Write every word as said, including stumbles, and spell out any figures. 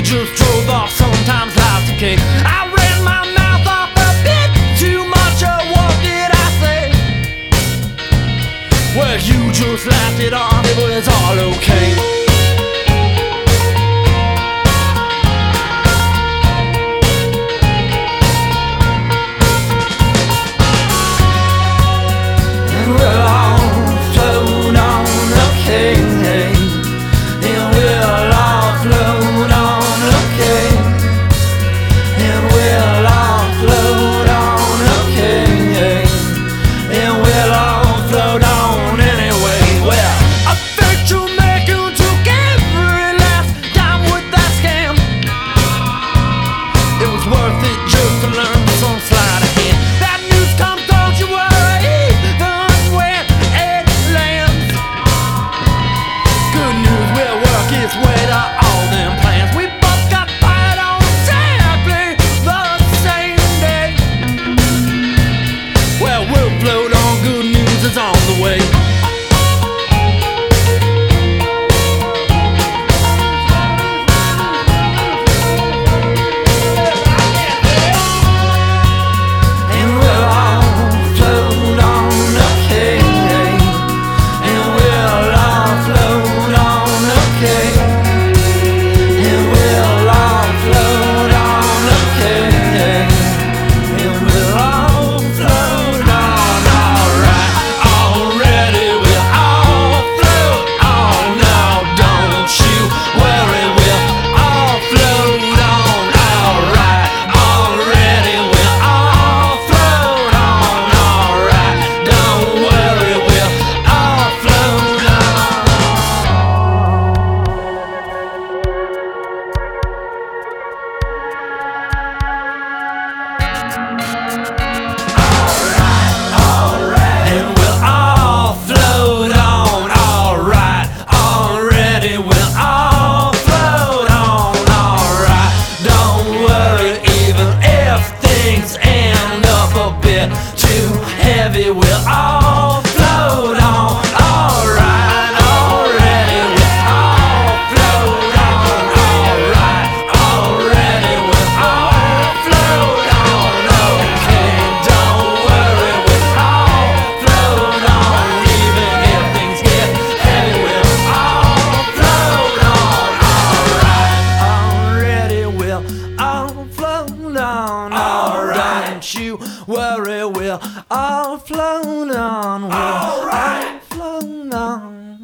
just drove off, sometimes life's a cake. I ran my mouth off a bit too much, or what did I say? Well, you just laughed it off, it was all okay. On the way. And we'll all float on okay, and we'll all float on okay, and we'll all float on okay, and we'll all float on alright. Too heavy, we'll all float on. Alright, already, we'll all float on. Alright, already, we'll all float on. Okay, don't worry, we'll all float on. Even if things get heavy, we'll all float on. Alright, already, we'll all float on. Alright, don't you worry, we'll all float on. We'll all float on.